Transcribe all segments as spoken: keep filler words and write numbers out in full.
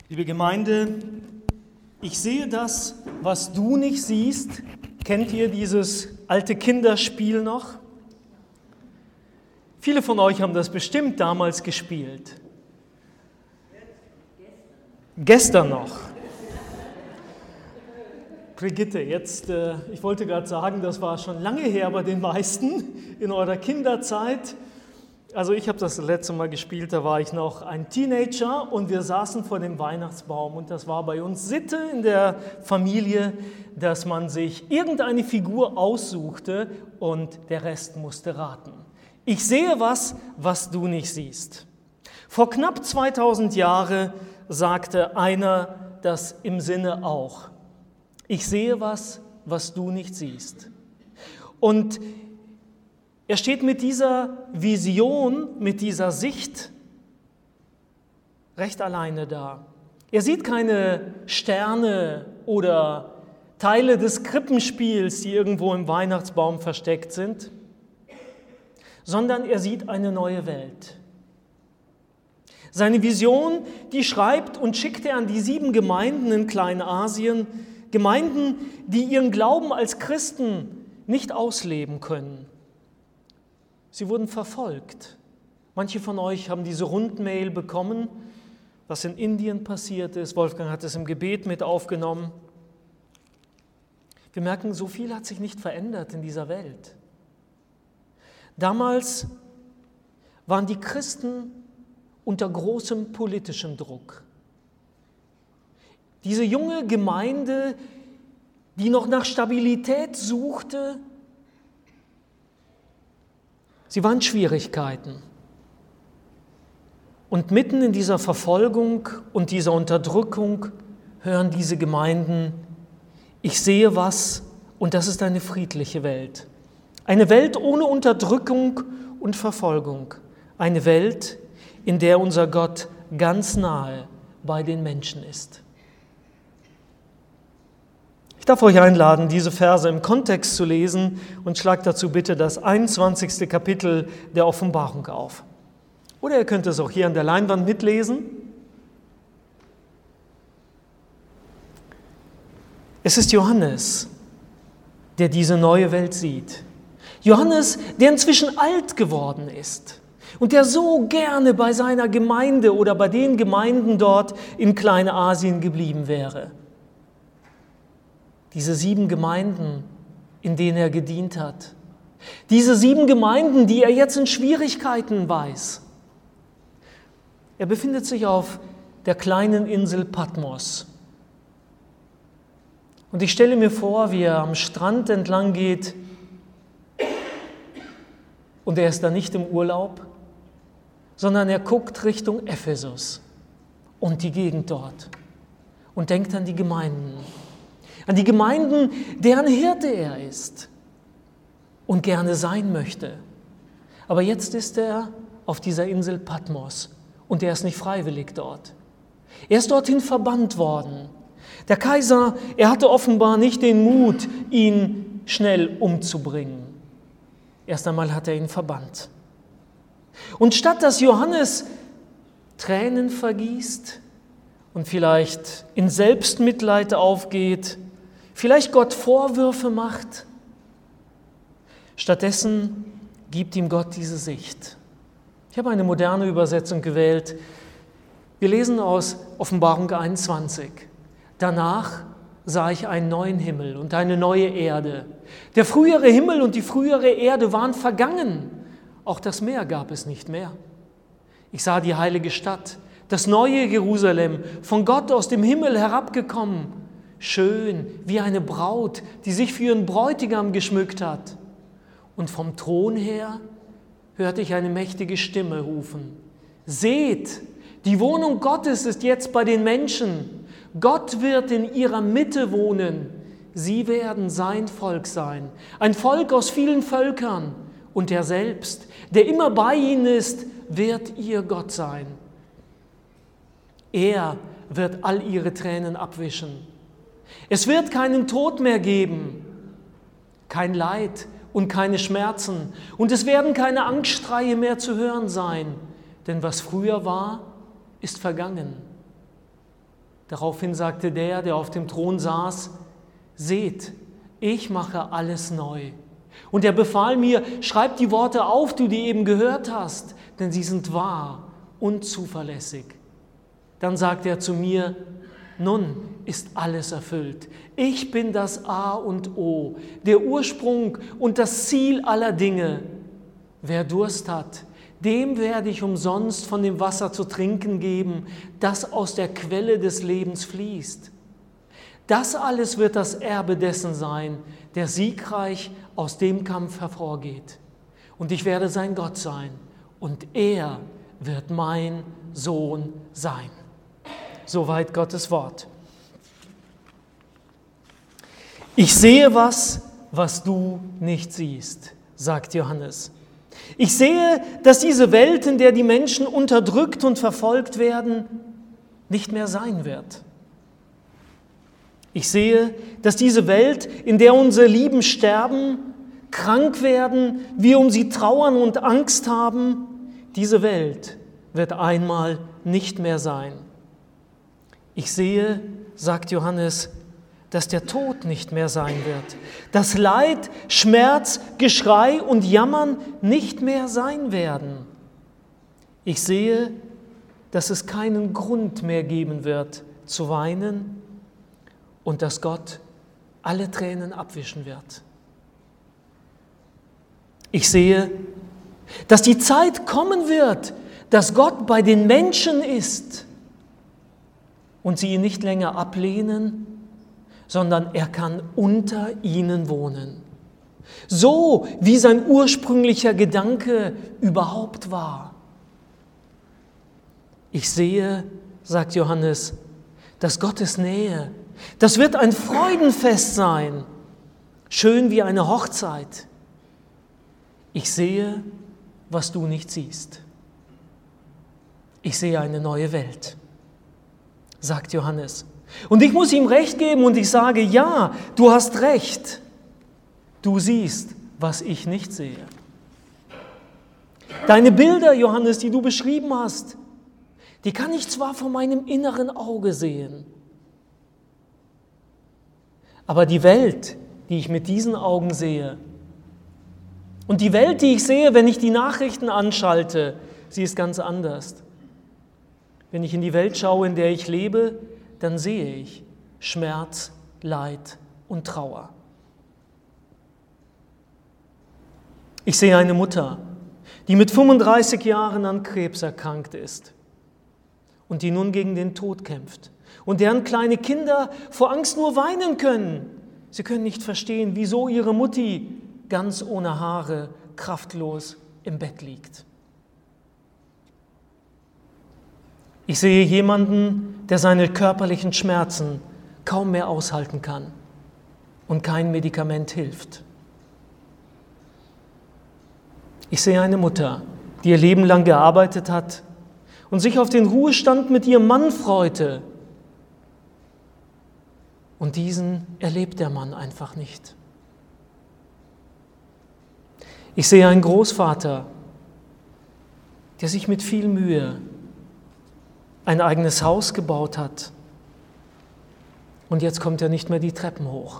Liebe Gemeinde, ich sehe das, was du nicht siehst. Kennt ihr dieses alte Kinderspiel noch? Viele von euch haben das bestimmt damals gespielt. Gestern noch. Brigitte, jetzt, äh, ich wollte gerade sagen, das war schon lange her bei den meisten in eurer Kinderzeit. Also ich habe das letzte Mal gespielt, da war ich noch ein Teenager und wir saßen vor dem Weihnachtsbaum und das war bei uns Sitte in der Familie, dass man sich irgendeine Figur aussuchte und der Rest musste raten. Ich sehe was, was du nicht siehst. Vor knapp zweitausend Jahren sagte einer das im Sinne auch. Ich sehe was, was du nicht siehst. Und er steht mit dieser Vision, mit dieser Sicht recht alleine da. Er sieht keine Sterne oder Teile des Krippenspiels, die irgendwo im Weihnachtsbaum versteckt sind, sondern er sieht eine neue Welt. Seine Vision, die schreibt und schickt er an die sieben Gemeinden in Kleinasien, Gemeinden, die ihren Glauben als Christen nicht ausleben können. Sie wurden verfolgt. Manche von euch haben diese Rundmail bekommen, was in Indien passiert ist. Wolfgang hat es im Gebet mit aufgenommen. Wir merken, so viel hat sich nicht verändert in dieser Welt. Damals waren die Christen unter großem politischem Druck. Diese junge Gemeinde, die noch nach Stabilität suchte, sie waren in Schwierigkeiten. Und mitten in dieser Verfolgung und dieser Unterdrückung hören diese Gemeinden, ich sehe was und das ist eine friedliche Welt. Eine Welt ohne Unterdrückung und Verfolgung. Eine Welt, in der unser Gott ganz nahe bei den Menschen ist. Ich darf euch einladen, diese Verse im Kontext zu lesen und schlagt dazu bitte das einundzwanzigste Kapitel der Offenbarung auf. Oder ihr könnt es auch hier an der Leinwand mitlesen. Es ist Johannes, der diese neue Welt sieht. Johannes, der inzwischen alt geworden ist und der so gerne bei seiner Gemeinde oder bei den Gemeinden dort in Kleinasien geblieben wäre. Diese sieben Gemeinden, in denen er gedient hat. Diese sieben Gemeinden, die er jetzt in Schwierigkeiten weiß. Er befindet sich auf der kleinen Insel Patmos. Und ich stelle mir vor, wie er am Strand entlang geht und er ist da nicht im Urlaub, sondern er guckt Richtung Ephesus und die Gegend dort und denkt an die Gemeinden. An die Gemeinden, deren Hirte er ist und gerne sein möchte. Aber jetzt ist er auf dieser Insel Patmos und er ist nicht freiwillig dort. Er ist dorthin verbannt worden. Der Kaiser, er hatte offenbar nicht den Mut, ihn schnell umzubringen. Erst einmal hat er ihn verbannt. Und statt dass Johannes Tränen vergießt und vielleicht in Selbstmitleid aufgeht, vielleicht Gott Vorwürfe macht, stattdessen gibt ihm Gott diese Sicht. Ich habe eine moderne Übersetzung gewählt. Wir lesen aus Offenbarung einundzwanzig. Danach sah ich einen neuen Himmel und eine neue Erde. Der frühere Himmel und die frühere Erde waren vergangen. Auch das Meer gab es nicht mehr. Ich sah die heilige Stadt, das neue Jerusalem, von Gott aus dem Himmel herabgekommen, schön wie eine Braut, die sich für ihren Bräutigam geschmückt hat. Und vom Thron her hörte ich eine mächtige Stimme rufen. Seht, die Wohnung Gottes ist jetzt bei den Menschen. Gott wird in ihrer Mitte wohnen. Sie werden sein Volk sein. Ein Volk aus vielen Völkern. Und er selbst, der immer bei ihnen ist, wird ihr Gott sein. Er wird all ihre Tränen abwischen. Es wird keinen Tod mehr geben, kein Leid und keine Schmerzen. Und es werden keine Angstschreie mehr zu hören sein, denn was früher war, ist vergangen. Daraufhin sagte der, der auf dem Thron saß, seht, ich mache alles neu. Und er befahl mir, schreib die Worte auf, die du eben gehört hast, denn sie sind wahr und zuverlässig. Dann sagte er zu mir, nun ist alles erfüllt. Ich bin das A und O, der Ursprung und das Ziel aller Dinge. Wer Durst hat, dem werde ich umsonst von dem Wasser zu trinken geben, das aus der Quelle des Lebens fließt. Das alles wird das Erbe dessen sein, der siegreich aus dem Kampf hervorgeht. Und ich werde sein Gott sein und er wird mein Sohn sein. Soweit Gottes Wort. Ich sehe was, was du nicht siehst, sagt Johannes. Ich sehe, dass diese Welt, in der die Menschen unterdrückt und verfolgt werden, nicht mehr sein wird. Ich sehe, dass diese Welt, in der unsere Lieben sterben, krank werden, wir um sie trauern und Angst haben, diese Welt wird einmal nicht mehr sein. Ich sehe, sagt Johannes, dass der Tod nicht mehr sein wird, dass Leid, Schmerz, Geschrei und Jammern nicht mehr sein werden. Ich sehe, dass es keinen Grund mehr geben wird, zu weinen und dass Gott alle Tränen abwischen wird. Ich sehe, dass die Zeit kommen wird, dass Gott bei den Menschen ist und sie ihn nicht länger ablehnen, sondern er kann unter ihnen wohnen. So wie sein ursprünglicher Gedanke überhaupt war. Ich sehe, sagt Johannes, dass Gottes Nähe, das wird ein Freudenfest sein, schön wie eine Hochzeit. Ich sehe, was du nicht siehst. Ich sehe eine neue Welt, sagt Johannes. Und ich muss ihm recht geben und ich sage, ja, du hast recht. Du siehst, was ich nicht sehe. Deine Bilder, Johannes, die du beschrieben hast, die kann ich zwar vor meinem inneren Auge sehen, aber die Welt, die ich mit diesen Augen sehe, und die Welt, die ich sehe, wenn ich die Nachrichten anschalte, sie ist ganz anders. Wenn ich in die Welt schaue, in der ich lebe, dann sehe ich Schmerz, Leid und Trauer. Ich sehe eine Mutter, die mit fünfunddreißig Jahren an Krebs erkrankt ist und die nun gegen den Tod kämpft und deren kleine Kinder vor Angst nur weinen können. Sie können nicht verstehen, wieso ihre Mutti ganz ohne Haare, kraftlos im Bett liegt. Ich sehe jemanden, der seine körperlichen Schmerzen kaum mehr aushalten kann und kein Medikament hilft. Ich sehe eine Mutter, die ihr Leben lang gearbeitet hat und sich auf den Ruhestand mit ihrem Mann freute. Und diesen erlebt der Mann einfach nicht. Ich sehe einen Großvater, der sich mit viel Mühe ein eigenes Haus gebaut hat. Und jetzt kommt er nicht mehr die Treppen hoch.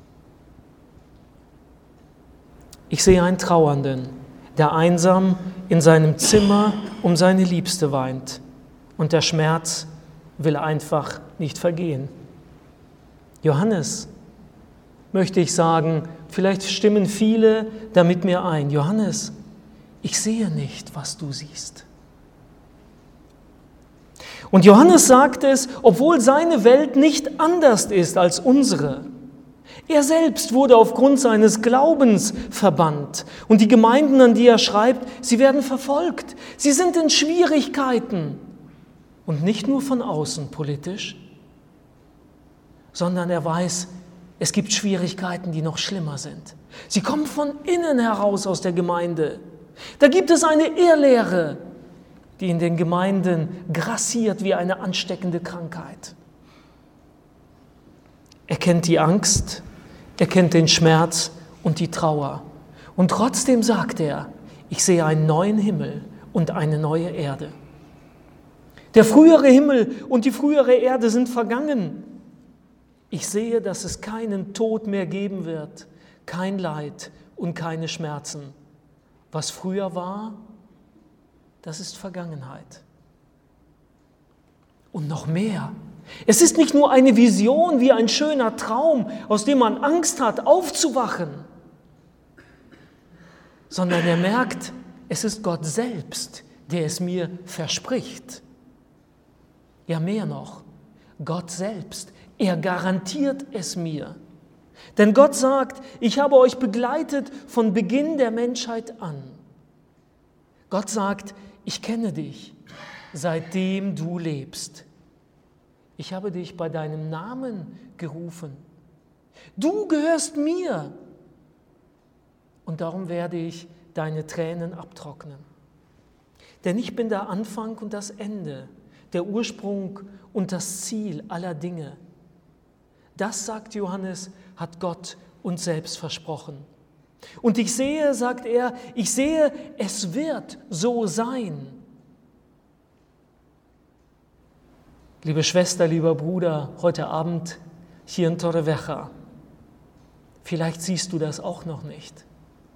Ich sehe einen Trauernden, der einsam in seinem Zimmer um seine Liebste weint. Und der Schmerz will einfach nicht vergehen. Johannes, möchte ich sagen, vielleicht stimmen viele da mit mir ein. Johannes, ich sehe nicht, was du siehst. Und Johannes sagt es, obwohl seine Welt nicht anders ist als unsere. Er selbst wurde aufgrund seines Glaubens verbannt. Und die Gemeinden, an die er schreibt, sie werden verfolgt. Sie sind in Schwierigkeiten. Und nicht nur von außen politisch, sondern er weiß, es gibt Schwierigkeiten, die noch schlimmer sind. Sie kommen von innen heraus aus der Gemeinde. Da gibt es eine Irrlehre, die in den Gemeinden grassiert wie eine ansteckende Krankheit. Er kennt die Angst, er kennt den Schmerz und die Trauer. Und trotzdem sagt er, ich sehe einen neuen Himmel und eine neue Erde. Der frühere Himmel und die frühere Erde sind vergangen. Ich sehe, dass es keinen Tod mehr geben wird, kein Leid und keine Schmerzen. Was früher war, das ist Vergangenheit. Und noch mehr. Es ist nicht nur eine Vision wie ein schöner Traum, aus dem man Angst hat, aufzuwachen, sondern er merkt, es ist Gott selbst, der es mir verspricht. Ja, mehr noch, Gott selbst, er garantiert es mir. Denn Gott sagt, ich habe euch begleitet von Beginn der Menschheit an. Gott sagt, ich kenne dich, seitdem du lebst. Ich habe dich bei deinem Namen gerufen. Du gehörst mir. Und darum werde ich deine Tränen abtrocknen. Denn ich bin der Anfang und das Ende, der Ursprung und das Ziel aller Dinge. Das, sagt Johannes, hat Gott uns selbst versprochen. Und ich sehe, sagt er, ich sehe, es wird so sein. Liebe Schwester, lieber Bruder, heute Abend hier in Torrevieja, vielleicht siehst du das auch noch nicht.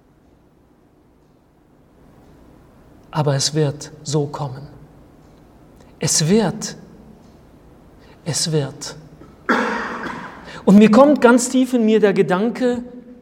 Aber es wird so kommen. Es wird. Es wird. Und mir kommt ganz tief in mir der Gedanke,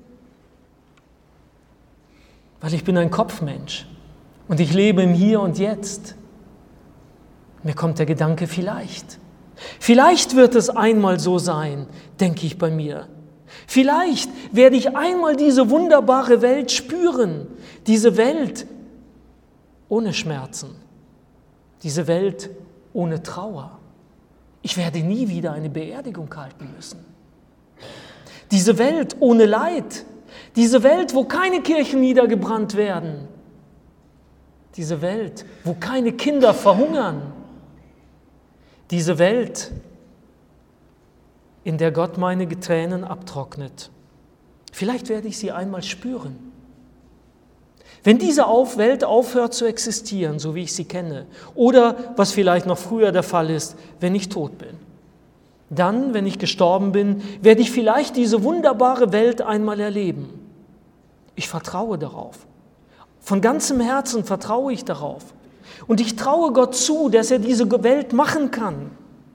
weil ich bin ein Kopfmensch und ich lebe im Hier und Jetzt. Mir kommt der Gedanke, vielleicht. Vielleicht wird es einmal so sein, denke ich bei mir. Vielleicht werde ich einmal diese wunderbare Welt spüren, diese Welt ohne Schmerzen, diese Welt ohne Trauer. Ich werde nie wieder eine Beerdigung halten müssen. Diese Welt ohne Leid, diese Welt, wo keine Kirchen niedergebrannt werden, diese Welt, wo keine Kinder verhungern, diese Welt, in der Gott meine Tränen abtrocknet. Vielleicht werde ich sie einmal spüren. Wenn diese Welt aufhört zu existieren, so wie ich sie kenne, oder was vielleicht noch früher der Fall ist, wenn ich tot bin, dann, wenn ich gestorben bin, werde ich vielleicht diese wunderbare Welt einmal erleben. Ich vertraue darauf. Von ganzem Herzen vertraue ich darauf. Und ich traue Gott zu, dass er diese Welt machen kann.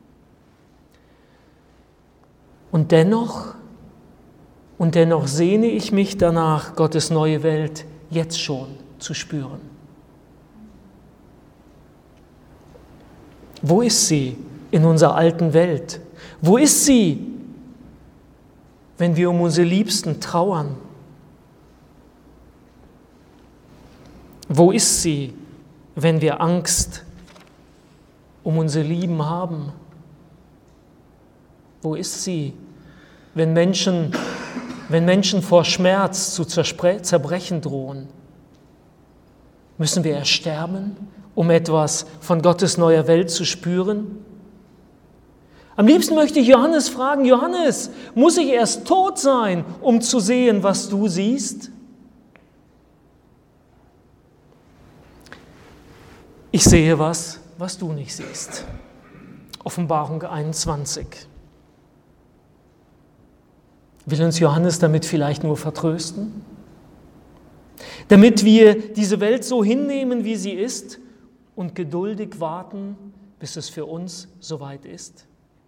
Und dennoch, und dennoch sehne ich mich danach, Gottes neue Welt jetzt schon zu spüren. Wo ist sie in unserer alten Welt? Wo ist sie, wenn wir um unsere Liebsten trauern? Wo ist sie, wenn wir Angst um unsere Lieben haben? Wo ist sie, wenn Menschen, wenn Menschen vor Schmerz zu zerbrechen drohen? Müssen wir erst sterben, um etwas von Gottes neuer Welt zu spüren? Am liebsten möchte ich Johannes fragen, Johannes, muss ich erst tot sein, um zu sehen, was du siehst? Ich sehe was, was du nicht siehst. Offenbarung einundzwanzig. Will uns Johannes damit vielleicht nur vertrösten? Damit wir diese Welt so hinnehmen, wie sie ist und geduldig warten, bis es für uns soweit ist?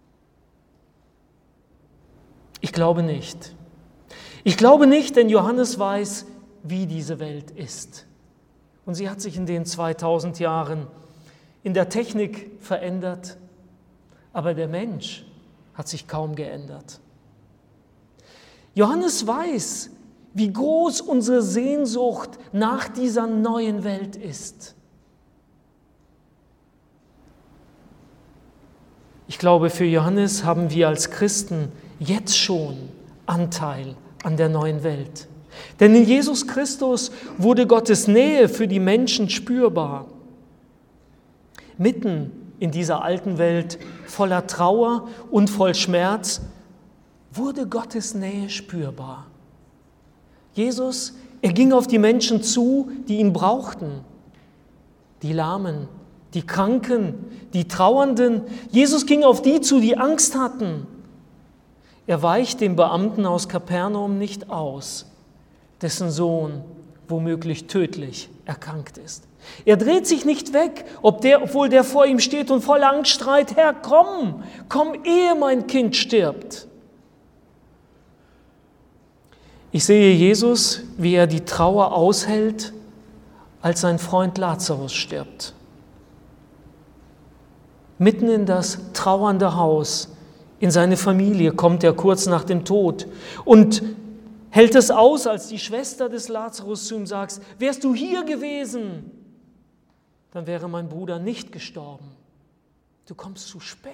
Ich glaube nicht. Ich glaube nicht, denn Johannes weiß, wie diese Welt ist. Und sie hat sich in den zweitausend Jahren in der Technik verändert, aber der Mensch hat sich kaum geändert. Johannes weiß, wie groß unsere Sehnsucht nach dieser neuen Welt ist. Ich glaube, für Johannes haben wir als Christen jetzt schon Anteil an der neuen Welt. Denn in Jesus Christus wurde Gottes Nähe für die Menschen spürbar. Mitten in dieser alten Welt voller Trauer und voll Schmerz wurde Gottes Nähe spürbar. Jesus, er ging auf die Menschen zu, die ihn brauchten. Die Lahmen, die Kranken, die Trauernden. Jesus ging auf die zu, die Angst hatten. Er weicht dem Beamten aus Kapernaum nicht aus, dessen Sohn womöglich tödlich erkrankt ist. Er dreht sich nicht weg, ob der, obwohl der vor ihm steht und voller Angst schreit: Herr, komm, komm, ehe mein Kind stirbt. Ich sehe Jesus, wie er die Trauer aushält, als sein Freund Lazarus stirbt. Mitten in das trauernde Haus, in seine Familie kommt er kurz nach dem Tod und hält es aus, als die Schwester des Lazarus zu ihm sagt: Wärst du hier gewesen, dann wäre mein Bruder nicht gestorben. Du kommst zu spät.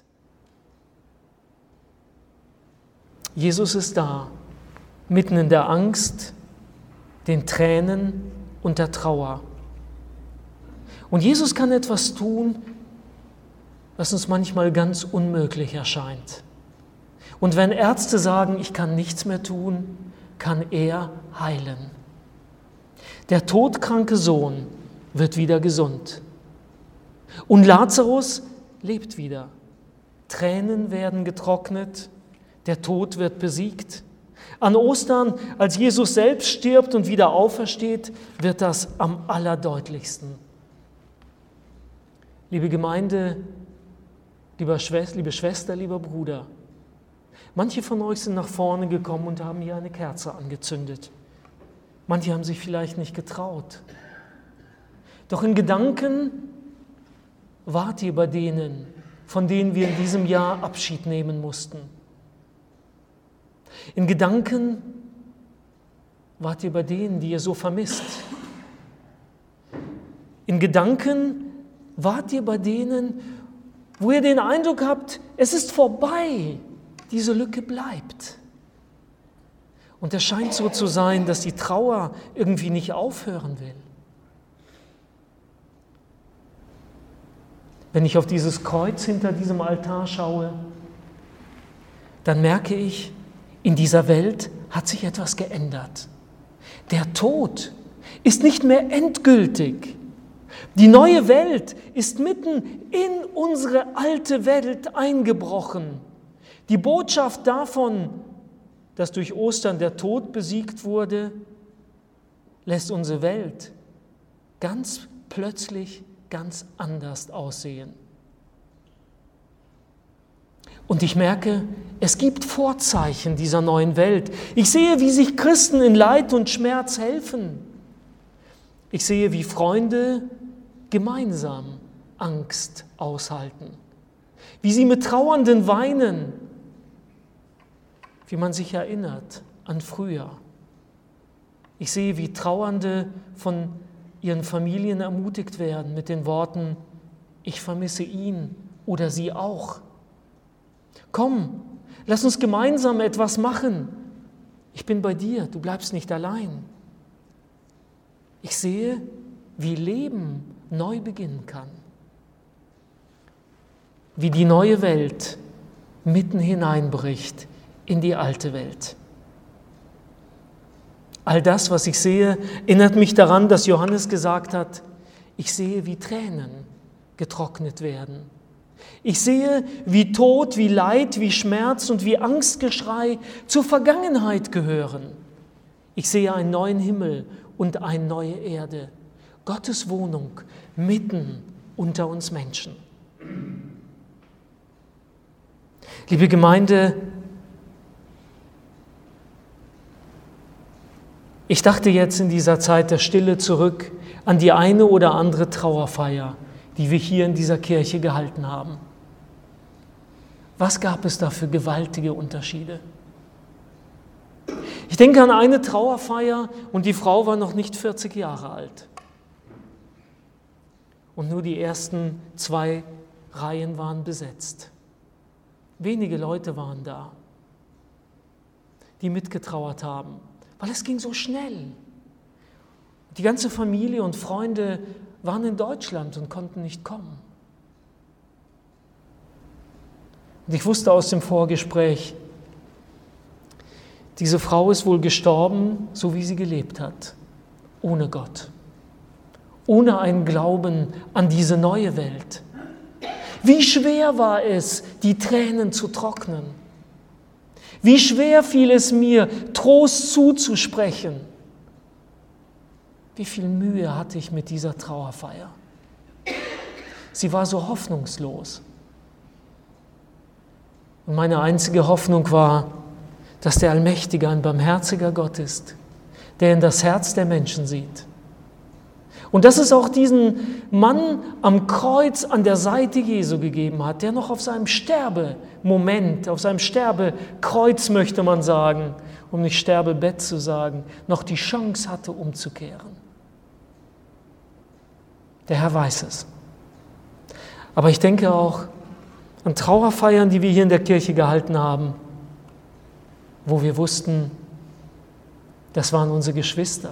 Jesus ist da, mitten in der Angst, den Tränen und der Trauer. Und Jesus kann etwas tun, was uns manchmal ganz unmöglich erscheint. Und wenn Ärzte sagen, ich kann nichts mehr tun, kann er heilen. Der todkranke Sohn wird wieder gesund. Und Lazarus lebt wieder. Tränen werden getrocknet, der Tod wird besiegt. An Ostern, als Jesus selbst stirbt und wieder aufersteht, wird das am allerdeutlichsten. Liebe Gemeinde, liebe Schwester, liebe Schwester, lieber Bruder, manche von euch sind nach vorne gekommen und haben hier eine Kerze angezündet. Manche haben sich vielleicht nicht getraut. Doch in Gedanken wart ihr bei denen, von denen wir in diesem Jahr Abschied nehmen mussten. In Gedanken wart ihr bei denen, die ihr so vermisst. In Gedanken wart ihr bei denen, wo ihr den Eindruck habt, es ist vorbei, diese Lücke bleibt. Und es scheint so zu sein, dass die Trauer irgendwie nicht aufhören will. Wenn ich auf dieses Kreuz hinter diesem Altar schaue, dann merke ich, in dieser Welt hat sich etwas geändert. Der Tod ist nicht mehr endgültig. Die neue Welt ist mitten in unsere alte Welt eingebrochen. Die Botschaft davon, dass durch Ostern der Tod besiegt wurde, lässt unsere Welt ganz plötzlich ganz anders aussehen. Und ich merke, es gibt Vorzeichen dieser neuen Welt. Ich sehe, wie sich Christen in Leid und Schmerz helfen. Ich sehe, wie Freunde gemeinsam Angst aushalten. Wie sie mit Trauernden weinen. Wie man sich erinnert an früher. Ich sehe, wie Trauernde von ihren Familien ermutigt werden mit den Worten: Ich vermisse ihn oder sie auch. Komm, lass uns gemeinsam etwas machen. Ich bin bei dir, du bleibst nicht allein. Ich sehe, wie Leben neu beginnen kann. Wie die neue Welt mitten hineinbricht in die alte Welt. All das, was ich sehe, erinnert mich daran, dass Johannes gesagt hat: Ich sehe, wie Tränen getrocknet werden. Ich sehe, wie Tod, wie Leid, wie Schmerz und wie Angstgeschrei zur Vergangenheit gehören. Ich sehe einen neuen Himmel und eine neue Erde. Gottes Wohnung mitten unter uns Menschen. Liebe Gemeinde, ich dachte jetzt in dieser Zeit der Stille zurück an die eine oder andere Trauerfeier, die wir hier in dieser Kirche gehalten haben. Was gab es da für gewaltige Unterschiede? Ich denke an eine Trauerfeier und die Frau war noch nicht vierzig Jahre alt. Und nur die ersten zwei Reihen waren besetzt. Wenige Leute waren da, die mitgetrauert haben, weil es ging so schnell. Die ganze Familie und Freunde waren in Deutschland und konnten nicht kommen. Und ich wusste aus dem Vorgespräch, diese Frau ist wohl gestorben, so wie sie gelebt hat, ohne Gott. ohne einen Glauben an diese neue Welt. Wie schwer war es, die Tränen zu trocknen. Wie schwer fiel es mir, Trost zuzusprechen. Wie viel Mühe hatte ich mit dieser Trauerfeier. Sie war so hoffnungslos. Und meine einzige Hoffnung war, dass der Allmächtige ein barmherziger Gott ist, der in das Herz der Menschen sieht. Und dass es auch diesen Mann am Kreuz an der Seite Jesu gegeben hat, der noch auf seinem Sterbemoment, auf seinem Sterbekreuz möchte man sagen, um nicht Sterbebett zu sagen, noch die Chance hatte, umzukehren. Der Herr weiß es. Aber ich denke auch an Trauerfeiern, die wir hier in der Kirche gehalten haben, wo wir wussten, das waren unsere Geschwister.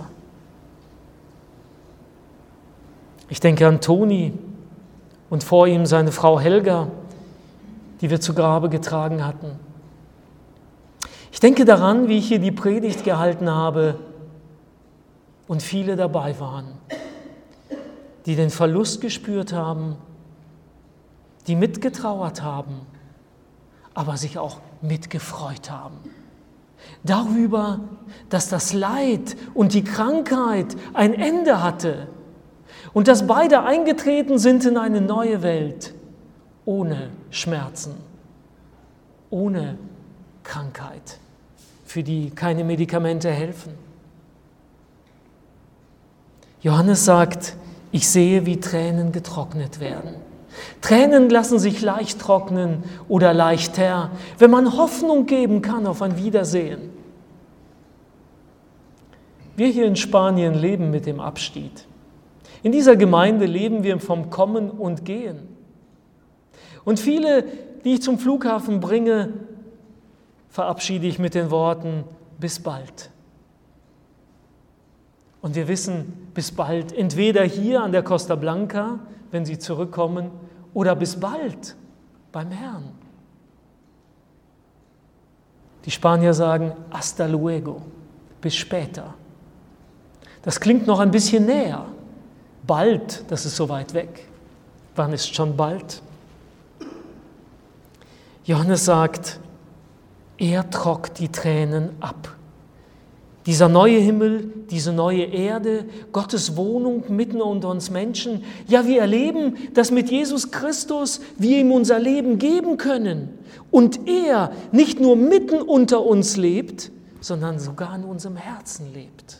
Ich denke an Toni und vor ihm seine Frau Helga, die wir zu Grabe getragen hatten. Ich denke daran, wie ich hier die Predigt gehalten habe und viele dabei waren, die den Verlust gespürt haben, die mitgetrauert haben, aber sich auch mitgefreut haben. Darüber, dass das Leid und die Krankheit ein Ende hatte und dass beide eingetreten sind in eine neue Welt, ohne Schmerzen, ohne Krankheit, für die keine Medikamente helfen. Johannes sagt, ich sehe, wie Tränen getrocknet werden. Tränen lassen sich leicht trocknen oder leichter, wenn man Hoffnung geben kann auf ein Wiedersehen. Wir hier in Spanien leben mit dem Abschied. In dieser Gemeinde leben wir vom Kommen und Gehen. Und viele, die ich zum Flughafen bringe, verabschiede ich mit den Worten, bis bald. Und wir wissen, bis bald, entweder hier an der Costa Blanca, wenn sie zurückkommen, oder bis bald beim Herrn. Die Spanier sagen, hasta luego, bis später. Das klingt noch ein bisschen näher. Bald, das ist so weit weg. Wann ist schon bald? Johannes sagt, er trocknet die Tränen ab. Dieser neue Himmel, diese neue Erde, Gottes Wohnung mitten unter uns Menschen. Ja, wir erleben, dass mit Jesus Christus wir ihm unser Leben geben können. Und er nicht nur mitten unter uns lebt, sondern sogar in unserem Herzen lebt.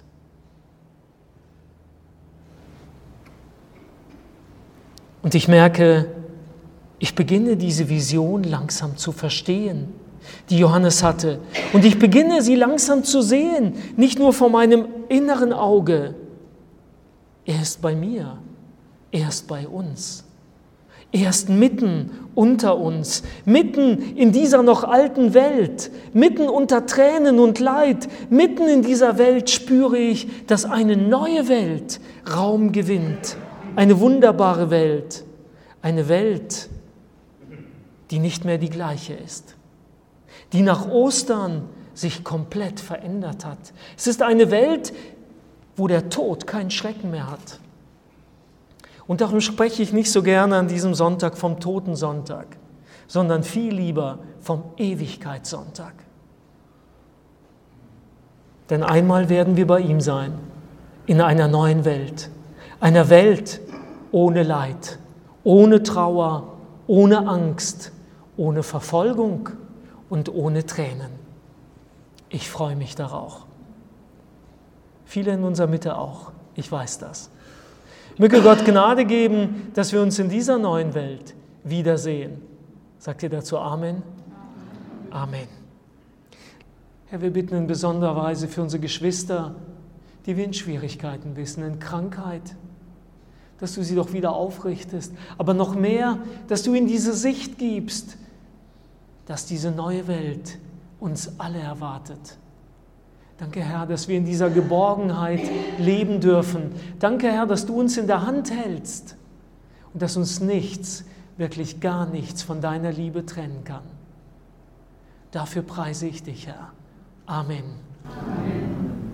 Und ich merke, ich beginne diese Vision langsam zu verstehen, die Johannes hatte. Und ich beginne sie langsam zu sehen, nicht nur vor meinem inneren Auge. Er ist bei mir, er ist bei uns. Er ist mitten unter uns, mitten in dieser noch alten Welt, mitten unter Tränen und Leid, mitten in dieser Welt spüre ich, dass eine neue Welt Raum gewinnt. Eine wunderbare Welt, eine Welt, die nicht mehr die gleiche ist, die nach Ostern sich komplett verändert hat. Es ist eine Welt, wo der Tod keinen Schrecken mehr hat. Und darum spreche ich nicht so gerne an diesem Sonntag vom Totensonntag, sondern viel lieber vom Ewigkeitssonntag. Denn einmal werden wir bei ihm sein, in einer neuen Welt. Einer Welt ohne Leid, ohne Trauer, ohne Angst, ohne Verfolgung und ohne Tränen. Ich freue mich darauf. Viele in unserer Mitte auch, ich weiß das. Möge Gott Gnade geben, dass wir uns in dieser neuen Welt wiedersehen. Sagt ihr dazu Amen? Amen. Herr, wir bitten in besonderer Weise für unsere Geschwister, die wir in Schwierigkeiten wissen, in Krankheit, dass du sie doch wieder aufrichtest, aber noch mehr, dass du ihnen diese Sicht gibst, dass diese neue Welt uns alle erwartet. Danke, Herr, dass wir in dieser Geborgenheit leben dürfen. Danke, Herr, dass du uns in der Hand hältst und dass uns nichts, wirklich gar nichts von deiner Liebe trennen kann. Dafür preise ich dich, Herr. Amen. Amen.